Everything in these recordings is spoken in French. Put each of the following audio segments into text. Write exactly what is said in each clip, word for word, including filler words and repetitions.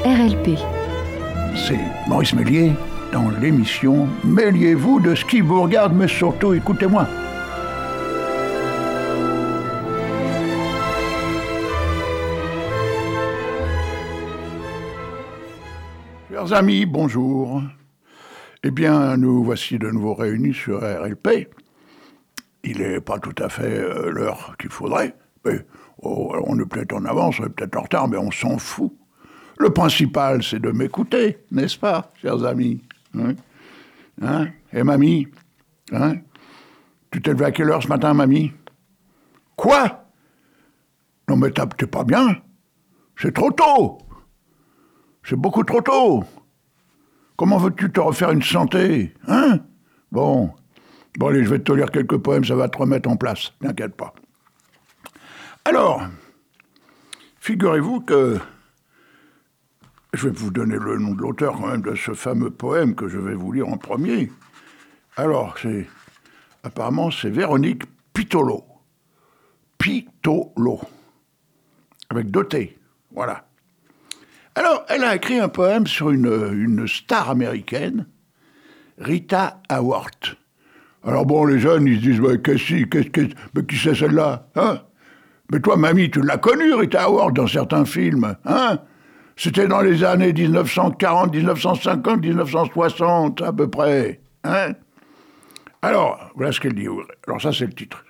R L P. C'est Maurice Méliès dans l'émission « Mêliez-vous de ce qui vous regarde, mais surtout écoutez-moi ». Chers amis, bonjour. Eh bien, nous voici de nouveau réunis sur R L P. Il n'est pas tout à fait euh, l'heure qu'il faudrait. Mais, oh, on est peut-être en avance, on est peut-être en retard, mais on s'en fout. Le principal, c'est de m'écouter, n'est-ce pas, chers amis, hein, hein? Et mamie, hein? Tu t'es levé à quelle heure ce matin, mamie? Quoi? Non mais t'es pas bien? C'est trop tôt. C'est beaucoup trop tôt. Comment veux-tu te refaire une santé, hein? Bon, bon allez, je vais te lire quelques poèmes, ça va te remettre en place, t'inquiète pas. Alors, figurez-vous que je vais vous donner le nom de l'auteur quand même de ce fameux poème que je vais vous lire en premier. Alors, c'est apparemment c'est Véronique Pittolo. Pittolo. Avec deux T. Voilà. Alors, elle a écrit un poème sur une, une star américaine, Rita Hayworth. Alors bon, les jeunes, ils se disent, bah, qu'est-ce, qu'est-ce, qu'est-ce, mais qui c'est celle-là, hein? Mais toi, mamie, tu l'as connue, Rita Hayworth, dans certains films, hein? C'était dans les années dix-neuf cent quarante, dix-neuf cent cinquante, dix-neuf cent soixante, à peu près, hein? Alors, voilà ce qu'elle dit. Alors ça, c'est le titre.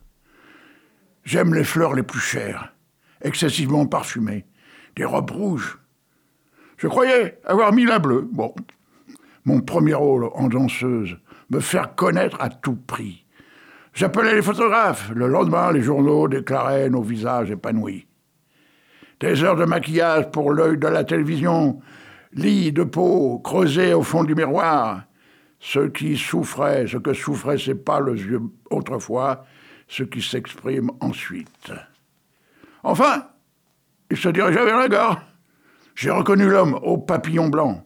J'aime les fleurs les plus chères, excessivement parfumées, des robes rouges. Je croyais avoir mis la bleue. Bon, mon premier rôle en danseuse, me faire connaître à tout prix. J'appelais les photographes. Le lendemain, les journaux déclaraient nos visages épanouis. Des heures de maquillage pour l'œil de la télévision, lits de peau creusés au fond du miroir. Ceux qui souffraient, ce que souffraient, c'est pas les yeux autrefois, ce qui s'exprime ensuite. Enfin, il se dirigeait vers la gare. J'ai reconnu l'homme au papillon blanc.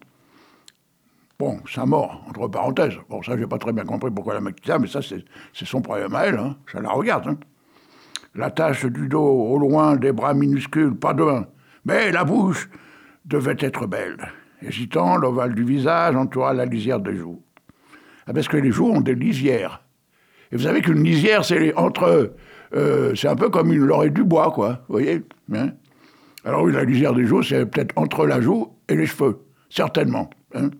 Bon, sa mort, entre parenthèses. Bon, ça, j'ai pas très bien compris pourquoi elle a maquillé ça, mais ça, c'est, c'est son problème à elle, hein. Ça la regarde, hein. La tache du dos, au loin, des bras minuscules, pas de un. Mais la bouche devait être belle. Hésitant, l'ovale du visage entoura la lisière des joues. Ah, parce que les joues ont des lisières. Et vous savez qu'une lisière, c'est entre... Euh, c'est un peu comme une l'oreille du bois, quoi. Vous voyez, hein? Alors oui, la lisière des joues, c'est peut-être entre la joue et les cheveux. Certainement, hein?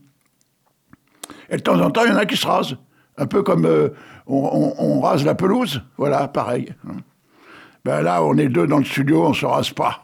Et de temps en temps, il y en a qui se rasent. Un peu comme euh, on, on, on rase la pelouse. Voilà, pareil. Ben là, on est deux dans le studio, on ne se rase pas.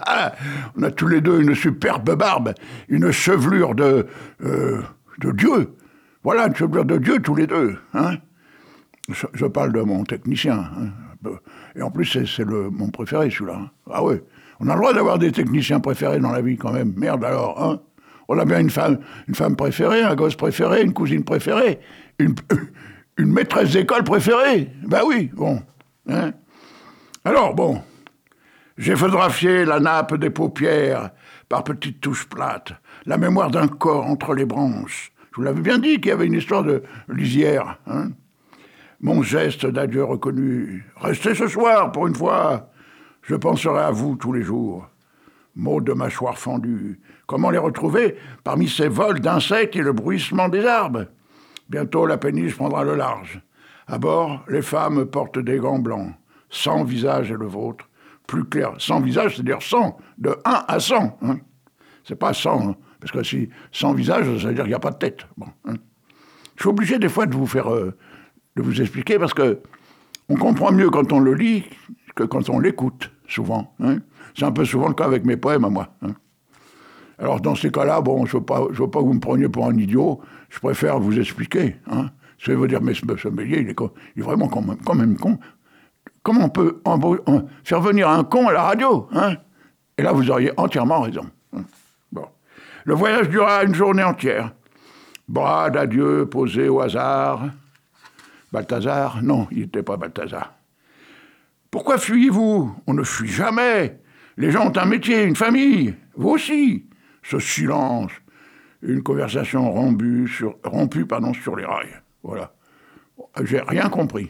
On a tous les deux une superbe barbe, une chevelure de, euh, de Dieu. Voilà, une chevelure de Dieu, tous les deux. Hein? Je, je parle de mon technicien. Hein? Et en plus, c'est, c'est le, mon préféré, celui-là. Hein? Ah oui, on a le droit d'avoir des techniciens préférés dans la vie, quand même. Merde, alors, hein? On a bien une femme, une femme préférée, un gosse préféré, une cousine préférée, une, une maîtresse d'école préférée. Ben oui, bon. Hein? Alors, bon, j'ai photographié la nappe des paupières par petites touches plates, la mémoire d'un corps entre les branches. Je vous l'avais bien dit qu'il y avait une histoire de lisière. Hein? Mon geste d'adieu reconnu. Restez ce soir, pour une fois. Je penserai à vous tous les jours. Mots de mâchoire fendue. Comment les retrouver parmi ces vols d'insectes et le bruissement des arbres? Bientôt, la péniche prendra le large. À bord, les femmes portent des gants blancs. Sans visage est le vôtre. Plus clair, sans visage, c'est-à-dire cent, de un à cent. Hein. C'est pas cent, hein, parce que si sans visage, ça veut dire qu'il n'y a pas de tête. Bon, hein. Je suis obligé des fois de vous faire, euh, de vous expliquer, parce que on comprend mieux quand on le lit que quand on l'écoute, souvent. Hein. C'est un peu souvent le cas avec mes poèmes à moi. Hein. Alors dans ces cas-là, bon, je ne veux pas, je veux pas que vous me preniez pour un idiot, je préfère vous expliquer. Hein. Ce qui veut dire, mais ce Méliès, il est, il est vraiment quand même, quand même con. Comment on peut en, en, faire venir un con à la radio, hein? Et là, vous auriez entièrement raison. Hein? Bon. Le voyage dura une journée entière. Bras d'adieu posés au hasard. Balthazar? Non, il n'était pas Balthazar. Pourquoi fuyez-vous? On ne fuit jamais. Les gens ont un métier, une famille. Vous aussi. Ce silence. Une conversation rompue sur, rompue, pardon, sur les rails. Voilà. J'ai rien compris.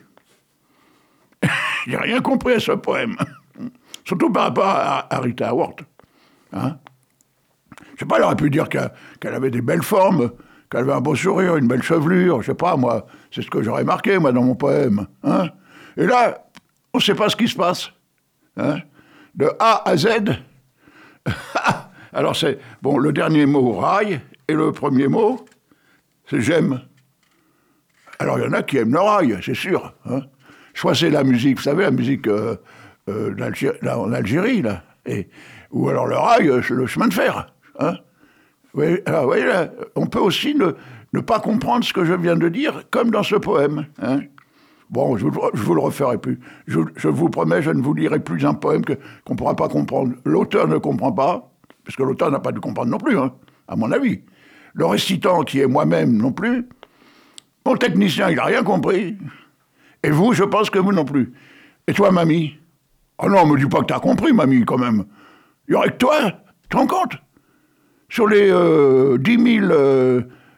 J'ai rien compris à ce poème. Surtout par rapport à, à Rita Hayworth. Hein? Je sais pas, elle aurait pu dire qu'elle, qu'elle avait des belles formes, qu'elle avait un beau sourire, une belle chevelure, je sais pas, moi, c'est ce que j'aurais marqué, moi, dans mon poème. Hein. Et là, on ne sait pas ce qui se passe. Hein. De A à Z. Alors c'est, bon, le dernier mot, rail, et le premier mot, c'est j'aime. Alors il y en a qui aiment le rail, c'est sûr. Hein. Soit c'est la musique, vous savez, la musique euh, euh, d'Algérie, là, en Algérie, là, et, ou alors le rail, le chemin de fer. Hein. Oui, alors, vous voyez, là, on peut aussi ne, ne pas comprendre ce que je viens de dire, comme dans ce poème. Hein. Bon, je ne vous le referai plus. Je, je vous promets, je ne vous lirai plus un poème que, qu'on ne pourra pas comprendre. L'auteur ne comprend pas, parce que l'auteur n'a pas dû comprendre non plus, hein, à mon avis. Le récitant, qui est moi-même non plus. Mon technicien, il n'a rien compris. Et vous, je pense que vous non plus. Et toi, mamie? Oh non, me dis pas que t'as compris, mamie, quand même. Il y aurait que toi, tu te rends compte? Sur les euh, dix mille euh,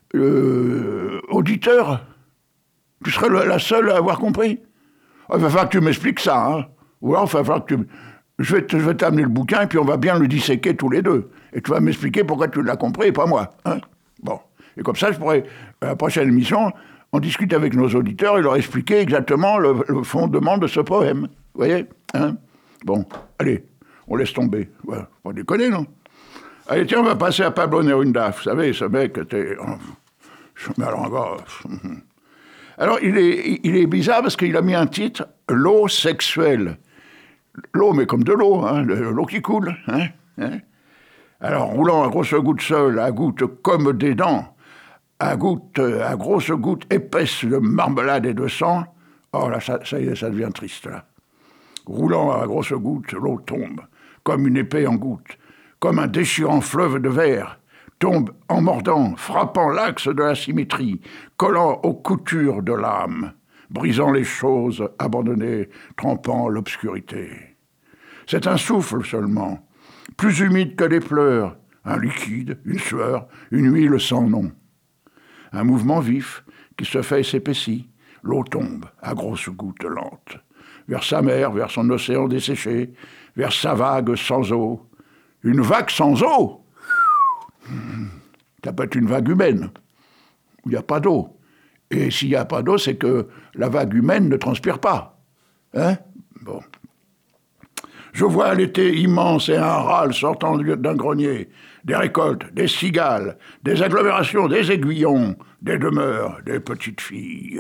euh, auditeurs, tu serais la seule à avoir compris. Il va falloir que tu m'expliques ça, hein. Ou alors, il va falloir que tu... Je vais, te, je vais t'amener le bouquin, et puis on va bien le disséquer tous les deux. Et tu vas m'expliquer pourquoi tu l'as compris, et pas moi. Hein. Bon. Et comme ça, je pourrais, à la prochaine émission, on discute avec nos auditeurs et leur expliquer exactement le, le fondement de ce poème. Vous voyez, hein. Bon, allez, on laisse tomber. Ouais, faut pas déconner, non? Allez, tiens, on va passer à Pablo Neruda. Vous savez, ce mec était... Mais alors encore... Alors, il est, il est bizarre parce qu'il a mis un titre, « L'eau sexuelle ». L'eau, mais comme de l'eau, hein, l'eau qui coule. Hein, hein. Alors, roulant à grosses gouttes seules, à gouttes comme des dents, à gouttes, à grosses gouttes épaisses de marmelade et de sang, oh là, ça, ça y est, ça devient triste, là. Roulant à grosses gouttes, l'eau tombe, comme une épée en gouttes, comme un déchirant fleuve de verre, tombe en mordant, frappant l'axe de la symétrie, collant aux coutures de l'âme, brisant les choses abandonnées, trempant l'obscurité. C'est un souffle seulement, plus humide que des pleurs, un liquide, une sueur, une huile sans nom. Un mouvement vif qui se fait et s'épaissit, l'eau tombe à grosses gouttes lentes, vers sa mer, vers son océan desséché, vers sa vague sans eau. Une vague sans eau, ça peut être une vague humaine, où il n'y a pas d'eau. Et s'il n'y a pas d'eau, c'est que la vague humaine ne transpire pas. Hein? Bon. Je vois l'été immense et un râle sortant d'un grenier, des récoltes, des cigales, des agglomérations, des aiguillons, des demeures, des petites filles.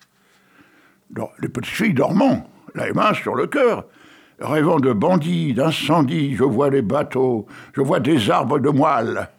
Les petites filles dormant, les mains sur le cœur, rêvant de bandits, d'incendies, je vois les bateaux, je vois des arbres de moelle.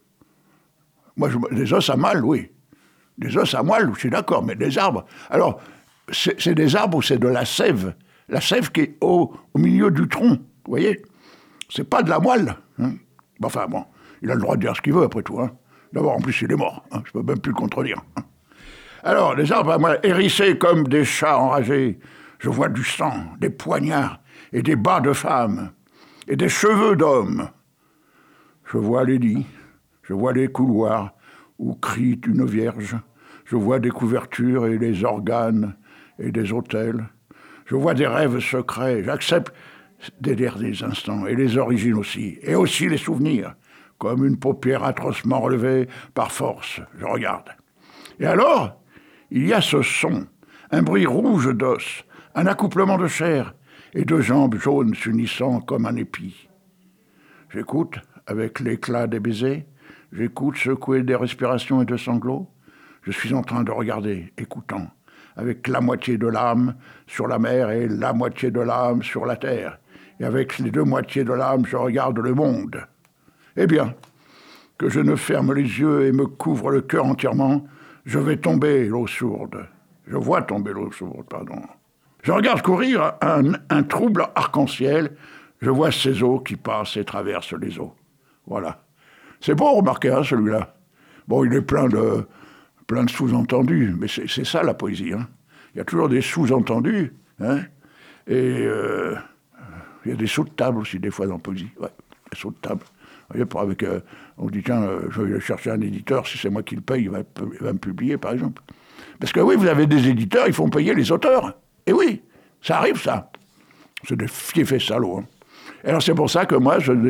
Moi, je, des os à moelle, oui. Des os à moelle, je suis d'accord, mais des arbres. Alors, c'est, c'est des arbres où c'est de la sève. La sève qui est au, au milieu du tronc, vous voyez? C'est pas de la moelle. Hein. Enfin, bon, il a le droit de dire ce qu'il veut, après tout. Hein. D'abord, en plus, il est mort. Hein. Je peux même plus le contredire. Hein. Alors, les arbres à moelle, hérissés comme des chats enragés. Je vois du sang, des poignards, et des bas de femmes, et des cheveux d'hommes. Je vois les lits, je vois les couloirs où crie une vierge. Je vois des couvertures et des organes et des autels. Je vois des rêves secrets. J'accepte des derniers instants et les origines aussi. Et aussi les souvenirs. Comme une paupière atrocement relevée, par force, je regarde. Et alors, il y a ce son, un bruit rouge d'os, un accouplement de chair et deux jambes jaunes s'unissant comme un épi. J'écoute avec l'éclat des baisers. J'écoute secouer des respirations et de sanglots. Je suis en train de regarder, écoutant, avec la moitié de l'âme sur la mer et la moitié de l'âme sur la terre. Et avec les deux moitiés de l'âme, je regarde le monde. Eh bien, que je ne ferme les yeux et me couvre le cœur entièrement, je vais tomber l'eau sourde. Je vois tomber l'eau sourde, pardon. Je regarde courir un, un trouble arc-en-ciel. Je vois ces eaux qui passent et traversent les eaux. Voilà. C'est beau, remarquez, hein, celui-là. Bon, il est plein de, plein de sous-entendus, mais c'est, c'est ça la poésie. Hein. Il y a toujours des sous-entendus, hein, et euh, il y a des sauts de table aussi, des fois, dans la poésie. Ouais, des sauts de table. Vous voyez, pour avec, euh, on dit, tiens, euh, je vais chercher un éditeur, si c'est moi qui le paye, il va, il va me publier, par exemple. Parce que oui, vous avez des éditeurs, ils font payer les auteurs. Et oui, ça arrive, ça. C'est des fiefs salauds. Hein. Alors, c'est pour ça que moi, je...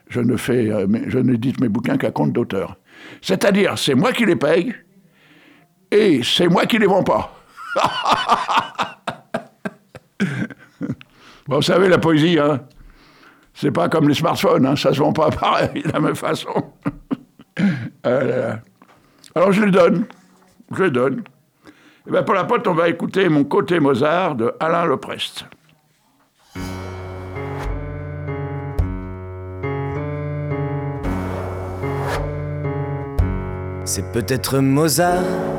je ne fais, euh, je n'édite mes bouquins qu'à compte d'auteur. C'est-à-dire, c'est moi qui les paye et c'est moi qui les vends pas. Bon, vous savez, la poésie, hein, c'est pas comme les smartphones, hein, ça se vend pas pareil, de la même façon. euh, alors je les donne, je les donne. Et bien pour la pote, on va écouter Mon côté Mozart de Alain Leprest. C'est peut-être Mozart,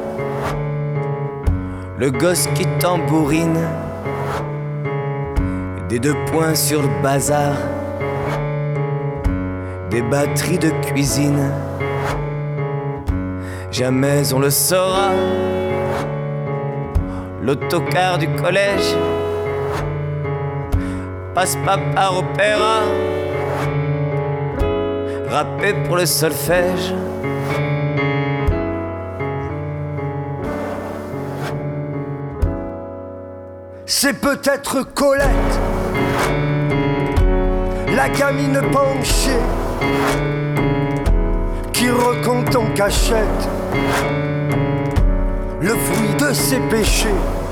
le gosse qui tambourine, des deux points sur le bazar, des batteries de cuisine. Jamais on le saura, l'autocar du collège passe pas par opéra, rappé pour le solfège. C'est peut-être Colette, la gamine penchée, qui raconte en cachette le fruit de ses péchés.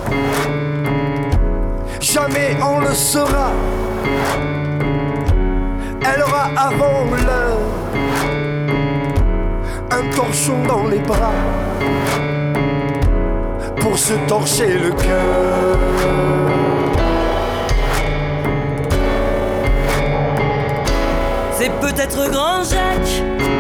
Jamais on le saura, elle aura avant l'heure un torchon dans les bras pour se torcher le cœur. C'est peut-être Grand Jacques,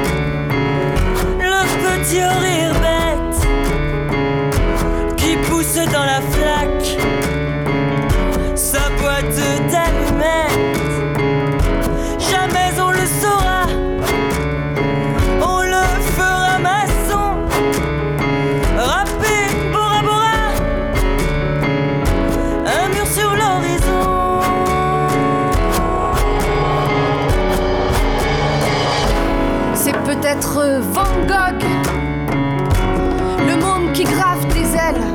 le petit au rire bête, qui pousse dans la flaque sa boîte d'allumettes. Jamais on le saura, on le fera maçon, râpé, Bora Bora, un mur sur l'horizon. C'est peut-être Van Gogh, le môme qui grave des ailes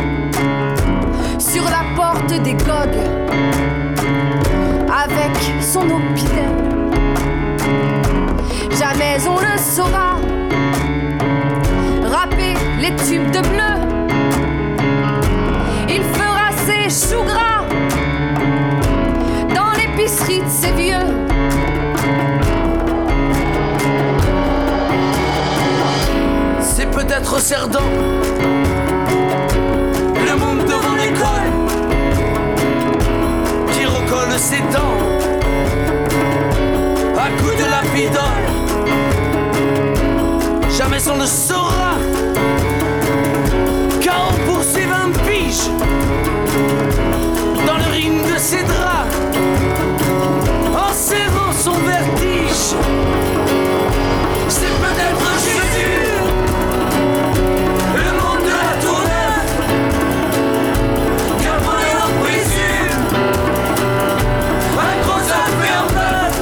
sur la porte des gogues avec son opidèle. Jamais on le saura, râper les tubes de bleu, il fera ses choux gras dans l'épicerie de ses vieux. C'est peut-être Cerdan, le monde devant l'école, qui recolle ses dents à coups de lapidole. Jamais on ne saura, car on poursuit vingt piges dans le ring de ses draps, en serrant son vertige. C'est peut-être Jésus, le monde de la Tour-Neuve, car on est en prison, un gros affaire neuve.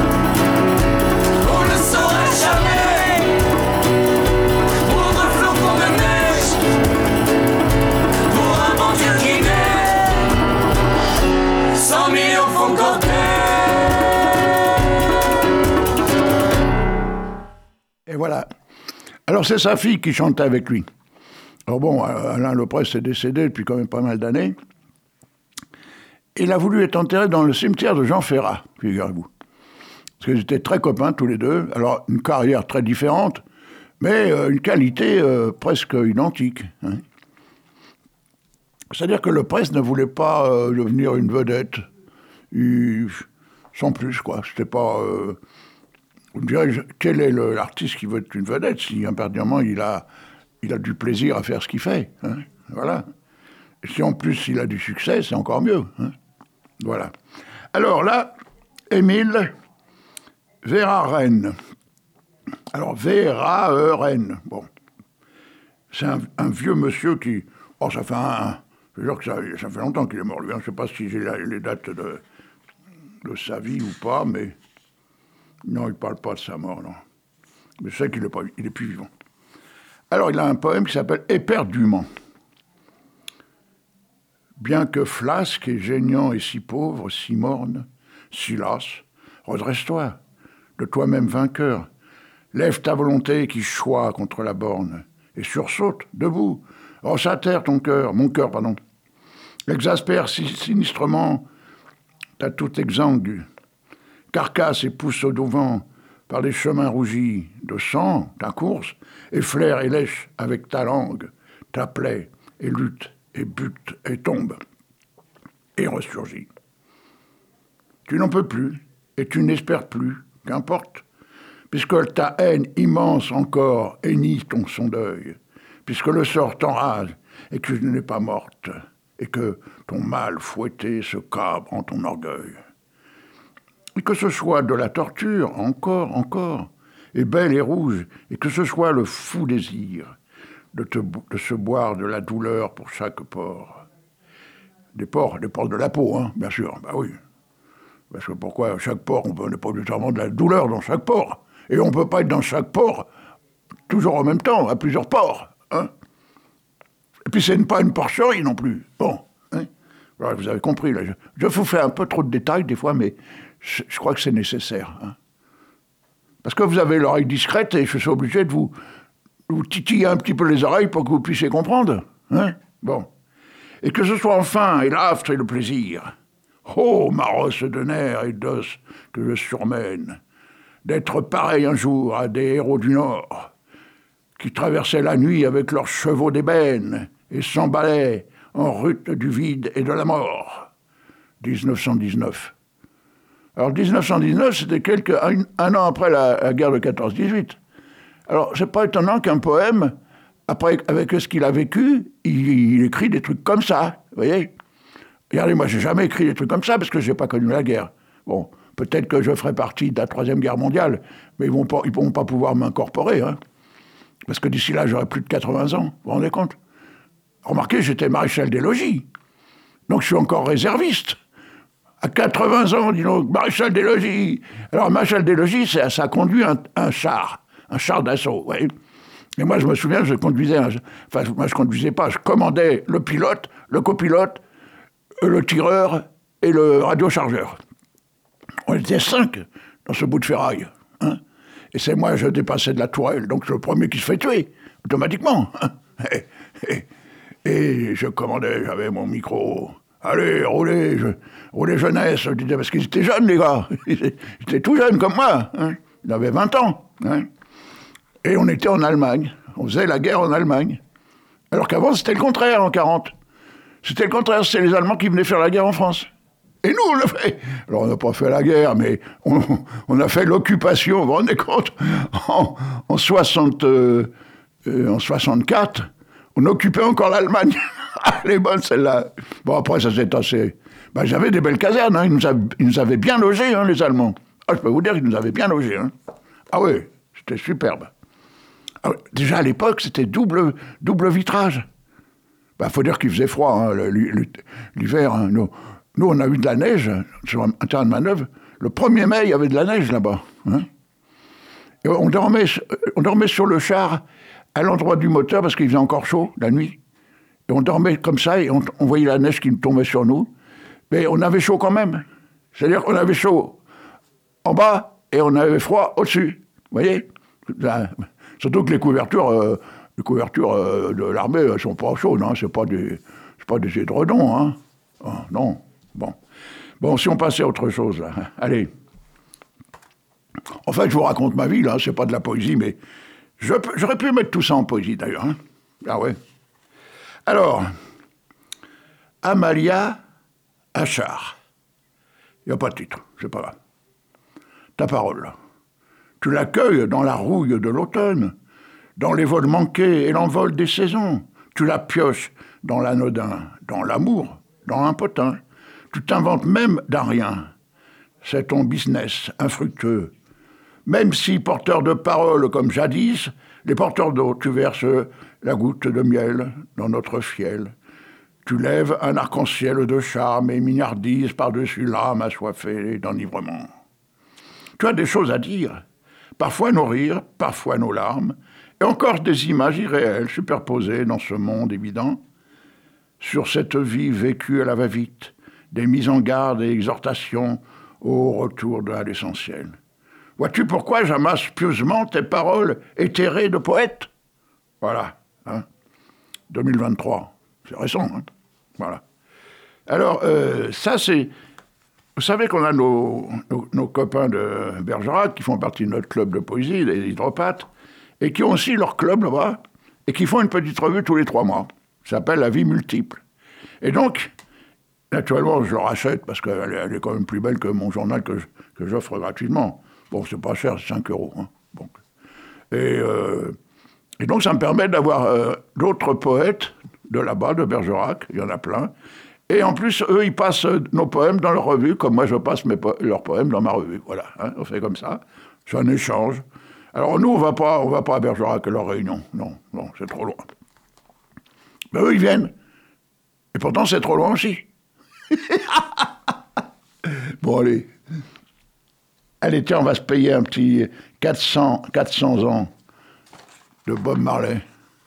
On ne saura jamais, pour un flocon de neige, pour un bon Dieu qui naît, cent millions font Et voilà. Alors c'est sa fille qui chantait avec lui. Alors bon, Alain Leprest est décédé depuis quand même pas mal d'années. Il a voulu être enterré dans le cimetière de Jean Ferrat, figurez-vous. Parce qu'ils étaient très copains tous les deux. Alors une carrière très différente, mais euh, une qualité euh, presque identique. Hein. C'est-à-dire que Leprest ne voulait pas euh, devenir une vedette. Il, sans plus, quoi. C'était pas... Euh, Vous me direz, quel est le, l'artiste qui veut être une vedette si, impérativement, il a, il a du plaisir à faire ce qu'il fait, hein, voilà. Et si en plus il a du succès, c'est encore mieux, hein, voilà. Alors là, Émile Verhaeren. Alors, Verhaeren, bon. C'est un, un vieux monsieur qui... Oh, ça fait un... Je veux dire que ça, ça fait longtemps qu'il est mort, lui. Hein. Je ne sais pas si j'ai la, les dates de, de sa vie ou pas, mais... Non, il ne parle pas de sa mort, non. Mais je sais qu'il n'est pas, il est plus vivant. Alors, il a un poème qui s'appelle « Éperdument ». Bien que flasque et geignant et si pauvre, si morne, si lasse, redresse-toi. de toi-même vainqueur. Lève ta volonté qui choix contre la borne, et sursaute, debout, roche à terre ton cœur, mon cœur, pardon. Exaspère si sinistrement ta toute exsangue, carcasse et pousse au devant par les chemins rougis de sang, ta course, et flaire et lèche avec ta langue, ta plaie, et lutte, et bute, et tombe, et ressurgit. Tu n'en peux plus, et tu n'espères plus, qu'importe, puisque ta haine immense encore hennit ton son deuil, puisque le sort t'enrage, et que tu n'es pas morte, et que ton mal fouetté se cabre en ton orgueil. Et que ce soit de la torture, encore, encore, et belle et rouge, et que ce soit le fou désir de, te, de se boire de la douleur pour chaque pore. Des pores, des pores de la peau, hein, bien sûr, bah oui. Parce que pourquoi chaque pore, on n'a pas obligatoirement de la douleur dans chaque pore. Et on ne peut pas être dans chaque pore, toujours en même temps, à plusieurs pores, hein. Et puis c'est pas une porcherie non plus, bon, hein. Alors, vous avez compris, là, je, je vous fais un peu trop de détails des fois, mais je, je crois que c'est nécessaire, hein. Parce que vous avez l'oreille discrète et je suis obligé de vous, vous titiller un petit peu les oreilles pour que vous puissiez comprendre, hein. Bon. Et que ce soit enfin et l'aftre et le plaisir. Oh, ma rosse de nerfs et d'os que je surmène, d'être pareil un jour à des héros du Nord, qui traversaient la nuit avec leurs chevaux d'ébène et s'emballaient en route du vide et de la mort. dix-neuf cent dix-neuf. Alors, dix-neuf cent dix-neuf, c'était quelques, un, un an après la, la guerre de quatorze dix-huit. Alors, c'est pas étonnant qu'un poème, après, avec ce qu'il a vécu, il, il écrit des trucs comme ça, vous voyez. Regardez, moi, j'ai jamais écrit des trucs comme ça parce que j'ai pas connu la guerre. Bon, peut-être que je ferai partie de la Troisième Guerre mondiale, mais ils vont pas, ils vont pas pouvoir m'incorporer, hein. Parce que d'ici là, j'aurai plus de quatre-vingts ans, vous vous rendez compte? Remarquez, j'étais maréchal des logis, donc je suis encore réserviste. À quatre-vingts ans, dis donc, maréchal des logis. Alors, maréchal des logis, ça, ça conduit un, un char, un char d'assaut, vous voyez. Et moi, je me souviens, je conduisais, un, enfin, moi, je conduisais pas, je commandais le pilote, le copilote, le tireur et le radiochargeur. On était cinq dans ce bout de ferraille, hein. Et c'est moi, je dépassais de la tourelle, donc le premier qui se fait tuer, automatiquement, hein. Et, et, et je commandais, j'avais mon micro. Allez, roulez, je, roulez jeunesse, je disais, parce qu'ils étaient jeunes, les gars. Ils étaient tout jeunes comme moi, hein. Ils avaient vingt ans, hein. Et on était en Allemagne. On faisait la guerre en Allemagne. Alors qu'avant, c'était le contraire, en quarante. C'était le contraire, c'était les Allemands qui venaient faire la guerre en France. Et nous, on l'a fait. Alors, on n'a pas fait la guerre, mais on, on a fait l'occupation, vous vous rendez compte, en, en, soixante, euh, en soixante-quatre, on occupait encore l'Allemagne. Elle est bonne, celle-là. Bon, après, ça s'est tassé. Ben, j'avais des belles casernes, hein. Ils, nous avaient, ils nous avaient bien logés, hein, les Allemands. Ah, je peux vous dire qu'ils nous avaient bien logés, hein. Ah oui, c'était superbe. Alors, déjà, à l'époque, c'était double, double vitrage. Il ben, faut dire qu'il faisait froid, hein, l'hiver. Hein, nous, nous, on a eu de la neige sur un terrain de manœuvre. Le premier mai, il y avait de la neige là-bas, hein. Et on dormait, on dormait sur le char à l'endroit du moteur parce qu'il faisait encore chaud la nuit. Et on dormait comme ça et on, on voyait la neige qui tombait sur nous. Mais on avait chaud quand même. C'est-à-dire qu'on avait chaud en bas et on avait froid au-dessus. Vous voyez? Là, surtout que les couvertures, euh, les couvertures euh, de l'armée ne sont pas chaudes, hein. C'est pas des, c'est pas des édredons, hein. Oh, non. Bon. Bon, si on passait à autre chose, là. Allez. En fait, je vous raconte ma vie, là. C'est pas de la poésie, mais je, j'aurais pu mettre tout ça en poésie, d'ailleurs, hein. Ah ouais. Alors, Amalia Achard. Il n'y a pas de titre, c'est pas grave. Ta parole. Tu l'accueilles dans la rouille de l'automne, dans les vols manqués et l'envol des saisons. Tu la pioches dans l'anodin, dans l'amour, dans l'impotent. Tu t'inventes même d'un rien. C'est ton business infructueux. Même si, porteur de paroles comme jadis, les porteurs d'eau, tu verses la goutte de miel dans notre fiel. Tu lèves un arc-en-ciel de charme et mignardise par-dessus l'âme assoiffée d'enivrement. Tu as des choses à dire, parfois nos rires, parfois nos larmes, et encore des images irréelles superposées dans ce monde évident, sur cette vie vécue à la va-vite, des mises en garde et exhortations au retour à l'essentiel. Vois-tu pourquoi j'amasse pieusement tes paroles éthérées de poète? Voilà, hein. deux mille vingt-trois, c'est récent, hein. Voilà. Alors, euh, ça c'est... Vous savez qu'on a nos, nos, nos copains de Bergerac qui font partie de notre club de poésie, les hydropathes, et qui ont aussi leur club là-bas, et qui font une petite revue tous les trois mois. Ça s'appelle La Vie Multiple. Et donc, naturellement, je leur achète, parce qu'elle elle est quand même plus belle que mon journal que, je, que j'offre gratuitement. Bon, c'est pas cher, c'est cinq euros. Hein. Bon. Et, euh, et donc, ça me permet d'avoir euh, d'autres poètes de là-bas, de Bergerac, il y en a plein. Et en plus, eux, ils passent nos poèmes dans leur revue, comme moi, je passe mes po- leurs poèmes dans ma revue. Voilà, hein, on fait comme ça. C'est un échange. Alors, nous, on va pas, on va pas à Bergerac à leur réunion. Non, non, c'est trop loin. Mais eux, ils viennent. Et pourtant, c'est trop loin aussi. Bon, allez. Allez, tiens, on va se payer un petit quatre cents, quatre cents ans de Bob Marley.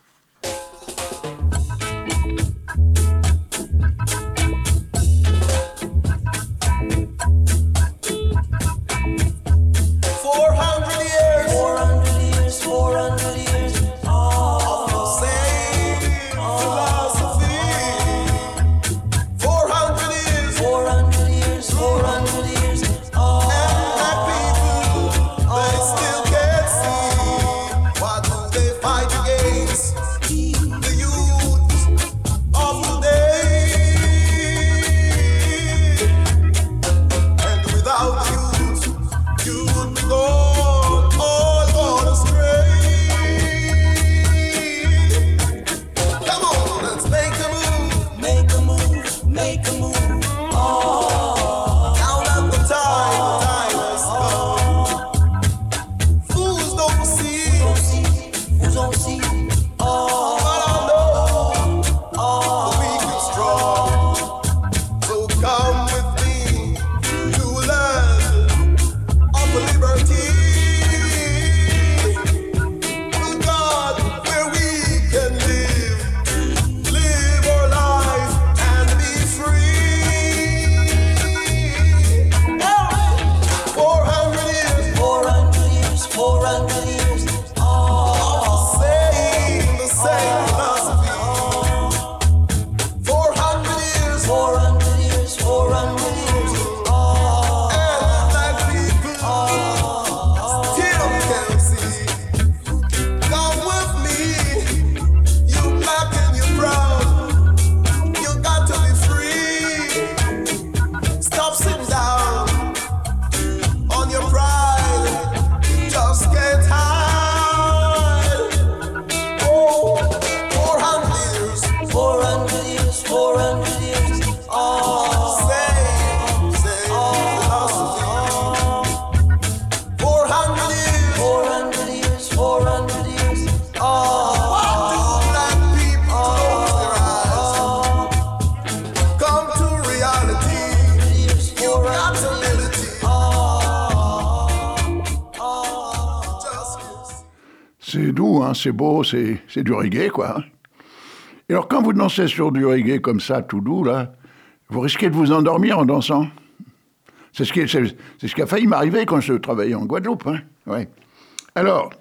C'est doux, hein, c'est beau, c'est, c'est du reggae, quoi. Et alors, quand vous dansez sur du reggae comme ça, tout doux, là, vous risquez de vous endormir en dansant. C'est ce qui, est, c'est, c'est ce qui a failli m'arriver quand je travaillais en Guadeloupe. Hein. Ouais. Alors,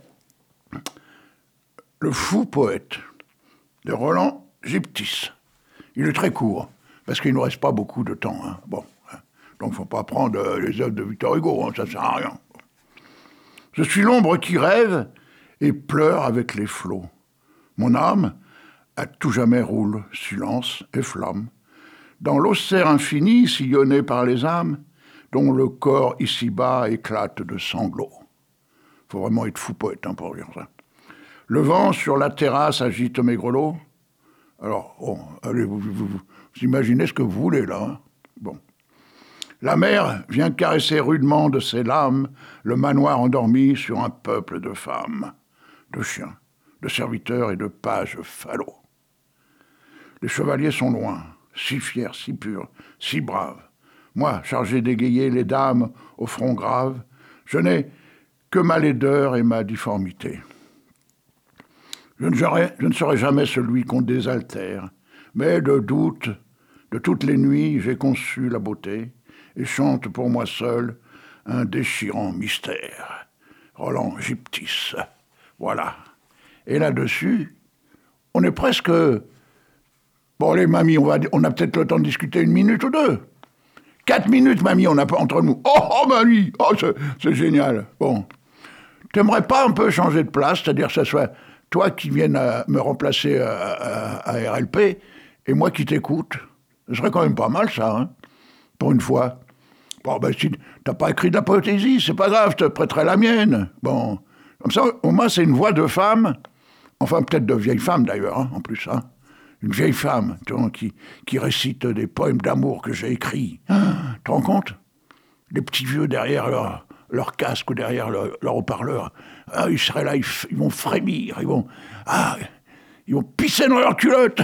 le fou poète de Roland Gyptis. Il est très court, parce qu'il ne nous reste pas beaucoup de temps. Hein. Bon, hein. Donc il ne faut pas prendre euh, les œuvres de Victor Hugo, hein, ça ne sert à rien. Je suis l'ombre qui rêve et pleure avec les flots. Mon âme, à tout jamais roule, silence et flamme. Dans l'océan infini, sillonné par les âmes, dont le corps ici-bas éclate de sanglots. Faut vraiment être fou poète hein, pour dire ça. Le vent sur la terrasse agite mes grelots. Alors, bon, allez, vous, vous, vous, vous imaginez ce que vous voulez, là. Hein. Bon. La mer vient caresser rudement de ses lames le manoir endormi sur un peuple de femmes, de chiens, de serviteurs et de pages falots. Les chevaliers sont loin, si fiers, si purs, si braves. Moi, chargé d'égayer les dames au front grave, je n'ai que ma laideur et ma difformité. Je ne, serai, je ne serai jamais celui qu'on désaltère, mais de doute, de toutes les nuits, j'ai conçu la beauté et chante pour moi seul un déchirant mystère. Roland Gyptis. Voilà. Et là-dessus, on est presque... Bon, les mamies, on, va... on a peut-être le temps de discuter une minute ou deux. Quatre minutes, mamie, on n'a pas entre nous. Oh, oh mamie, oh, c'est, c'est génial. Bon. T'aimerais pas un peu changer de place, c'est-à-dire que ce soit toi qui viennes à me remplacer à, à, à R L P et moi qui t'écoute? Ce serait quand même pas mal, ça, hein, pour une fois. Bon, ben, si t'as pas écrit de la poésie, c'est pas grave, je te prêterai la mienne. Bon. Comme ça, au moins, c'est une voix de femme, enfin, peut-être de vieille femme, d'ailleurs, hein, en plus, hein. Une vieille femme, tu vois, qui, qui récite des poèmes d'amour que j'ai écrits. Ah, tu te rends compte? Les petits vieux derrière leur, leur casque ou derrière leur, leur haut-parleur, ah, ils seraient là, ils, ils vont frémir, ils vont... Ah, ils vont pisser dans leur culotte.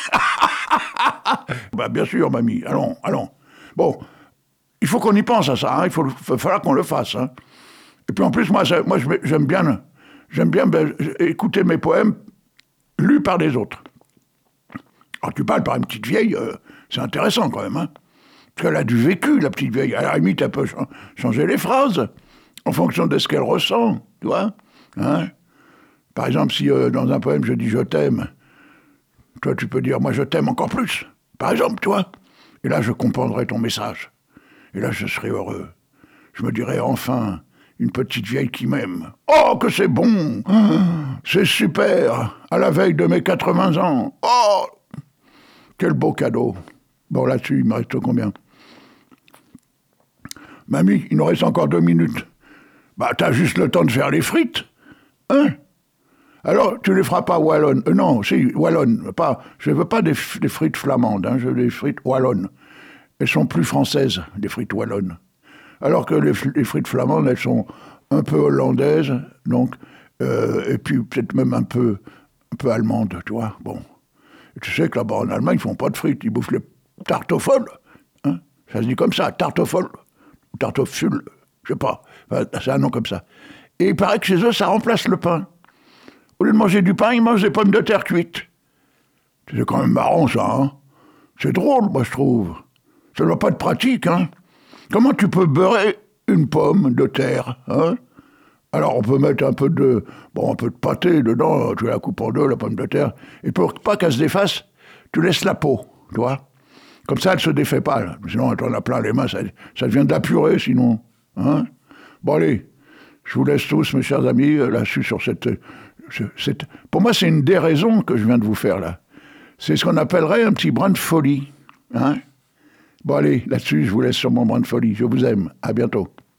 Bah, bien sûr, mamie, allons, allons. Bon, il faut qu'on y pense à ça, hein. Il faut, faut falloir qu'on le fasse. Hein. Et puis en plus, moi, moi j'aime bien, j'aime bien ben, écouter mes poèmes lus par des autres. Alors tu parles par une petite vieille, euh, c'est intéressant quand même, hein. Parce qu'elle a du vécu, la petite vieille. À la limite, elle peut ch- changer les phrases en fonction de ce qu'elle ressent, tu vois, hein. Par exemple, si euh, dans un poème je dis « je t'aime », toi tu peux dire « moi je t'aime encore plus », par exemple, tu vois. Et là, je comprendrai ton message. Et là, je serai heureux. Je me dirais enfin, une petite vieille qui m'aime. Oh, que c'est bon! C'est super! À la veille de mes quatre-vingts ans. Oh! Quel beau cadeau. Bon, là-dessus, il me reste combien? Mamie, il nous reste encore deux minutes. Bah, t'as juste le temps de faire les frites. Hein? Alors, tu les feras pas wallonnes. Euh, non, si, wallonnes. Pas, je veux pas des, des frites flamandes, hein, je veux des frites wallonnes. Elles sont plus françaises, les frites wallonnes. Alors que les, les frites flamandes, elles sont un peu hollandaises, donc, euh, et puis peut-être même un peu, un peu allemandes, tu vois. Bon. Et tu sais que là-bas en Allemagne, ils font pas de frites, ils bouffent les tartes aux folles. Hein, ça se dit comme ça, tarte aux folles, ou tarte aux fules, je sais pas. Enfin, c'est un nom comme ça. Et il paraît que chez eux, ça remplace le pain. Au lieu de manger du pain, ils mangent des pommes de terre cuites. C'est quand même marrant, ça, hein. C'est drôle, moi, je trouve. Ça ne doit pas être pratique, hein. Comment tu peux beurrer une pomme de terre, hein? Alors, on peut mettre un peu de, bon, un peu de pâté dedans, tu la coupes en deux, la pomme de terre, et pour pas qu'elle se défasse, tu laisses la peau, tu vois. Comme ça, elle se défait pas, là. Sinon, tu en as plein les mains, ça, ça devient de la purée, sinon. Hein? Bon, allez, je vous laisse tous, mes chers amis, là-dessus, sur cette, cette... Pour moi, c'est une déraison que je viens de vous faire, là. C'est ce qu'on appellerait un petit brin de folie, hein? Bon, allez, là-dessus, je vous laisse sur mon brin de folie. Je vous aime. À bientôt.